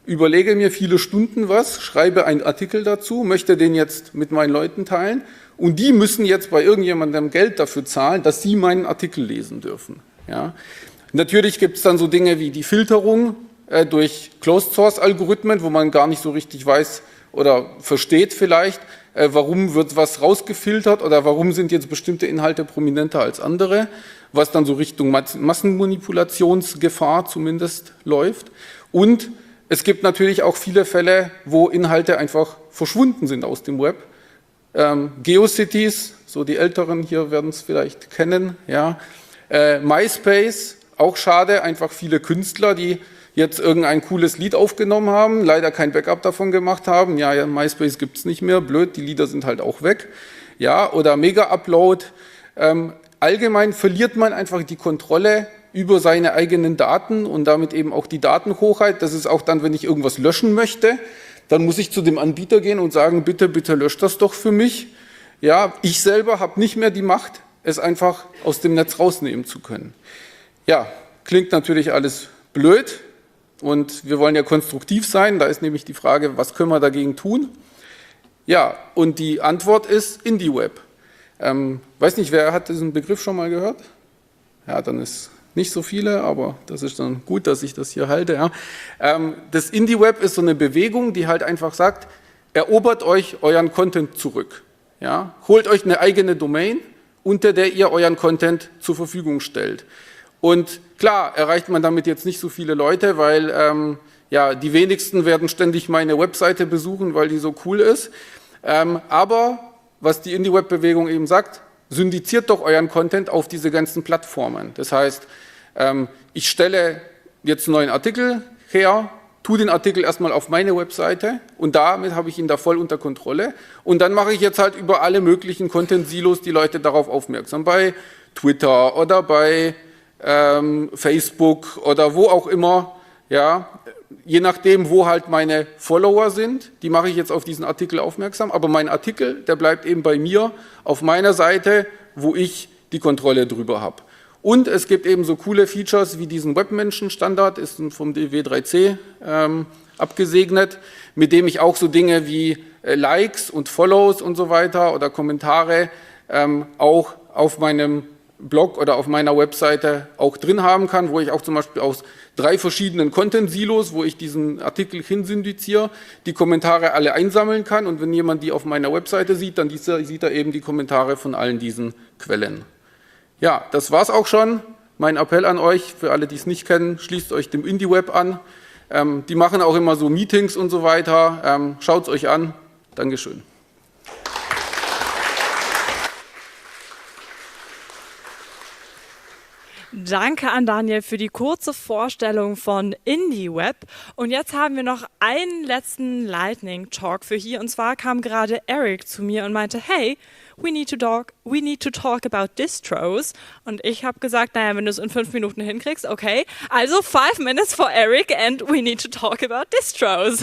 überlege mir viele Stunden was, schreibe einen Artikel dazu, möchte den jetzt mit meinen Leuten teilen und die müssen jetzt bei irgendjemandem Geld dafür zahlen, dass sie meinen Artikel lesen dürfen. Ja. Natürlich gibt es dann so Dinge wie die Filterung äh, durch Closed-Source-Algorithmen, wo man gar nicht so richtig weiß oder versteht vielleicht, äh, warum wird was rausgefiltert oder warum sind jetzt bestimmte Inhalte prominenter als andere, was dann so Richtung Massenmanipulationsgefahr zumindest läuft. Und es gibt natürlich auch viele Fälle, wo Inhalte einfach verschwunden sind aus dem Web. Ähm, GeoCities, so die Älteren hier werden es vielleicht kennen. Ja. Äh, MySpace, auch schade, einfach viele Künstler, die jetzt irgendein cooles Lied aufgenommen haben, leider kein Backup davon gemacht haben. Ja, ja MySpace gibt es nicht mehr, blöd, die Lieder sind halt auch weg. Ja, oder Mega-Upload. Ähm, allgemein verliert man einfach die Kontrolle über seine eigenen Daten und damit eben auch die Datenhoheit. Das ist auch dann, wenn ich irgendwas löschen möchte, dann muss ich zu dem Anbieter gehen und sagen, bitte, bitte löscht das doch für mich. Ja, ich selber habe nicht mehr die Macht, es einfach aus dem Netz rausnehmen zu können. Ja, klingt natürlich alles blöd und wir wollen ja konstruktiv sein. Da ist nämlich die Frage, was können wir dagegen tun? Ja, und die Antwort ist IndieWeb. Ähm, weiß nicht, wer hat diesen Begriff schon mal gehört? Ja, dann ist nicht so viele, aber das ist dann gut, dass ich das hier halte. Ja. Ähm, das IndieWeb ist so eine Bewegung, die halt einfach sagt, erobert euch euren Content zurück. Ja. Holt euch eine eigene Domain, unter der ihr euren Content zur Verfügung stellt. Und klar, erreicht man damit jetzt nicht so viele Leute, weil ähm, ja, die wenigsten werden ständig meine Webseite besuchen, weil die so cool ist. Ähm, aber was die IndieWeb-Bewegung eben sagt, syndiziert doch euren Content auf diese ganzen Plattformen. Das heißt, ähm, ich stelle jetzt einen neuen Artikel her, tue den Artikel erstmal auf meine Webseite und damit habe ich ihn da voll unter Kontrolle. Und dann mache ich jetzt halt über alle möglichen Content-Silos die Leute darauf aufmerksam. Bei Twitter oder bei ähm, Facebook oder wo auch immer, ja, je nachdem, wo halt meine Follower sind, die mache ich jetzt auf diesen Artikel aufmerksam, aber mein Artikel, der bleibt eben bei mir auf meiner Seite, wo ich die Kontrolle drüber habe. Und es gibt eben so coole Features wie diesen Webmenschen-Standard, ist vom D W drei C ähm, abgesegnet, mit dem ich auch so Dinge wie äh, Likes und Follows und so weiter oder Kommentare ähm, auch auf meinem Blog oder auf meiner Webseite auch drin haben kann, wo ich auch zum Beispiel aus drei verschiedenen Content-Silos, wo ich diesen Artikel hinsyndiziere, die Kommentare alle einsammeln kann und wenn jemand die auf meiner Webseite sieht, dann sieht er eben die Kommentare von allen diesen Quellen. Ja, das war's auch schon. Mein Appell an euch, für alle, die es nicht kennen, schließt euch dem IndieWeb an. Ähm, die machen auch immer so Meetings und so weiter. Ähm, schaut es euch an. Dankeschön. Danke an Daniel für die kurze Vorstellung von IndieWeb. Und jetzt haben wir noch einen letzten Lightning Talk für hier. Und zwar kam gerade Eric zu mir und meinte, hey, we need to talk, we need to talk about distros. Und ich habe gesagt, naja, wenn du es in fünf Minuten hinkriegst, okay. Also five minutes for Eric and we need to talk about distros.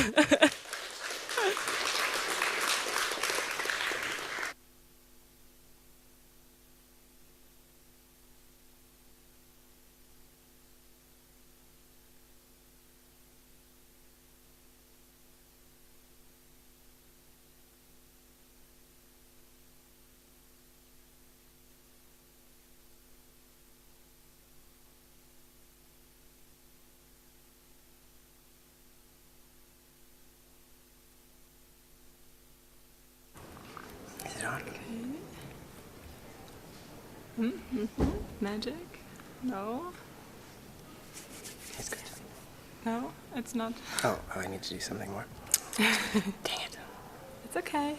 Mm-hmm. Magic? No. It's good. No, it's not. Oh, oh, I need to do something more. Dang it. It's okay.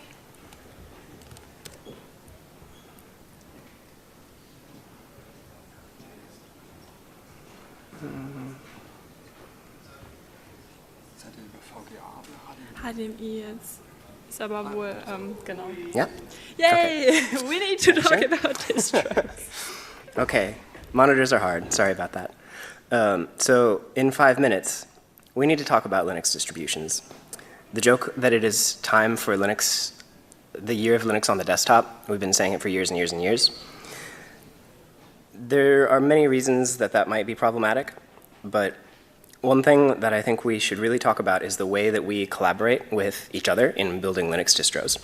Mm. H D M I jetzt. Ist aber wohl, ähm, genau. Yeah? Yay! Okay. We need to talk Sure. about distros. Okay, monitors are hard. Sorry about that. Um, so, in five minutes, we need to talk about Linux distributions. The joke that it is time for Linux, the year of Linux on the desktop, we've been saying it for years and years and years. There are many reasons that that might be problematic, but one thing that I think we should really talk about is the way that we collaborate with each other in building Linux distros.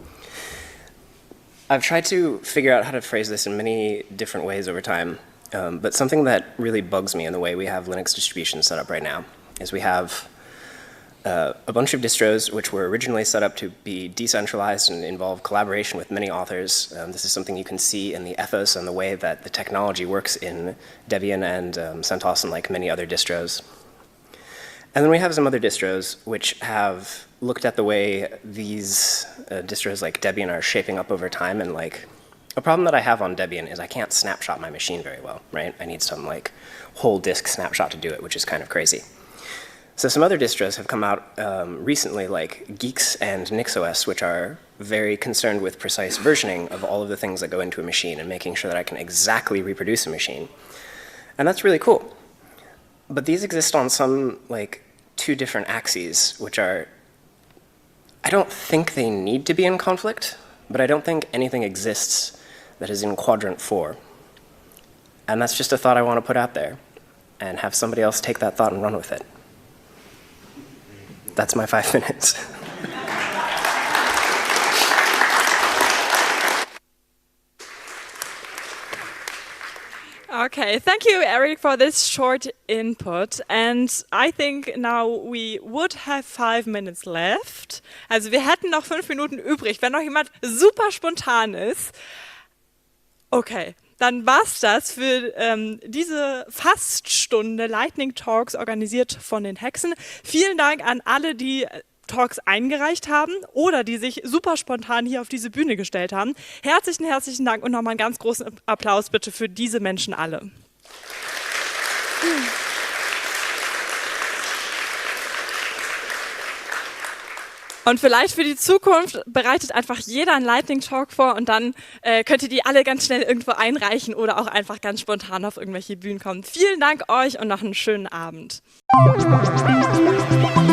I've tried to figure out how to phrase this in many different ways over time, um, but something that really bugs me in the way we have Linux distributions set up right now is we have uh, a bunch of distros which were originally set up to be decentralized and involve collaboration with many authors. Um, this is something you can see in the ethos and the way that the technology works in Debian and um, CentOS and like many other distros. And then we have some other distros which have looked at the way these uh, distros like Debian are shaping up over time, and like a problem that I have on Debian is I can't snapshot my machine very well, right? I need some like whole disk snapshot to do it, which is kind of crazy. So some other distros have come out um, recently, like Geeks and NixOS, which are very concerned with precise versioning of all of the things that go into a machine and making sure that I can exactly reproduce a machine. And that's really cool. But these exist on some like two different axes, which are, I don't think they need to be in conflict, but I don't think anything exists that is in quadrant four. And that's just a thought I want to put out there and have somebody else take that thought and run with it. That's my five minutes. Okay, thank you, Eric, for this short input. And I think now we would have five minutes left. Also wir hätten noch fünf Minuten übrig, wenn noch jemand super spontan ist. Okay, dann war's das für ähm, diese Faststunde Lightning Talks, organisiert von den Hexen. Vielen Dank an alle, die Talks eingereicht haben oder die sich super spontan hier auf diese Bühne gestellt haben. Herzlichen, herzlichen Dank und nochmal einen ganz großen Applaus bitte für diese Menschen alle. Und vielleicht für die Zukunft bereitet einfach jeder einen Lightning Talk vor und dann äh, könnt ihr die alle ganz schnell irgendwo einreichen oder auch einfach ganz spontan auf irgendwelche Bühnen kommen. Vielen Dank euch und noch einen schönen Abend.